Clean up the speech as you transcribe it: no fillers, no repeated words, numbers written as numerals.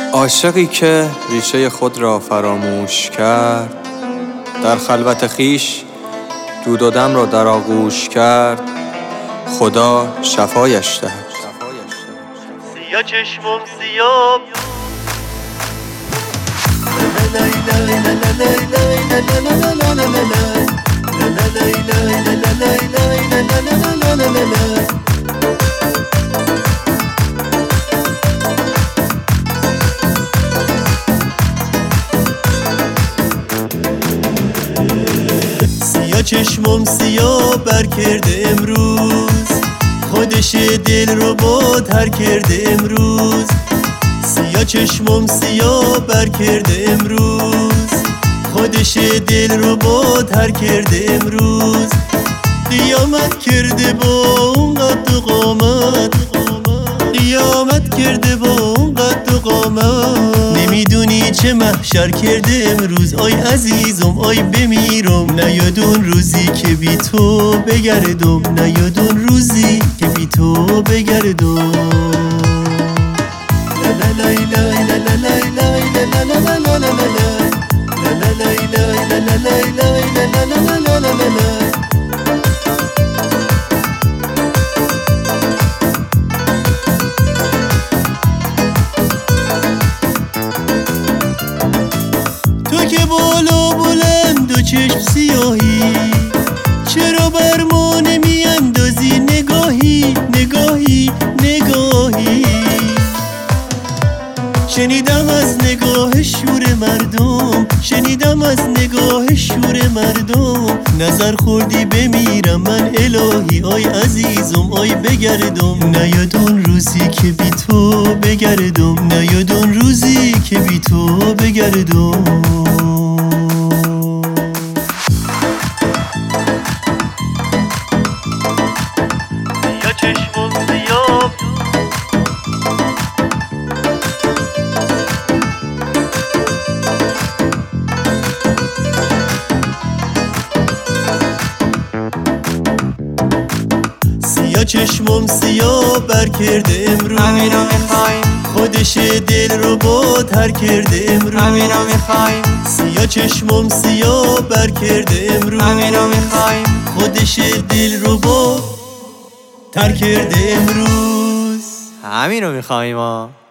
عاشقی که ریشه خود را فراموش کرد، در خلوت خویش دود و دم را در آغوش کرد، خدا شفایش دهد. سیاه چشمم سیاه چشمم سیاه بر کرده امروز، خودش دل رو با تر کرده امروز. سیاه چشمم سیاه بر کرده امروز، خودش دل رو با تر کرده امروز. قیامت کرده با اون قد و قامت، قیامت کرده با اون قد و قامت. نمیدونی چه محشر کرده امروز، آی عزیزم آی بمیرم. نیاد اون روزی که بی تو بگردم، نیاد اون روزی که بی تو بگردم. تو که بالا بلند و چشم سیاهی، چرا بر ما نمی اندازی نگاهی نگاهی نگاهی؟ شنیدم از نگاه شور مردم، شنیدم از نگاه شور مردم. نظر خوردی بمیرم من الهی، آی عزیزم آی بگردم. نیاد اون روزی که بی تو بگردم، نیاد اون روزی که بی تو بگردم. سیاه چشمم سیاه سیاه چشمم سیاه بر کرده امروز، همینو میخوایم، خودش دل رو با تر کرده امروز. همینو میخوایم، سیاه چشمم سیاه بر کرده امروز، همینو میخوایم، خودش دل رو با تر کرده امروز. همینو میخوایم.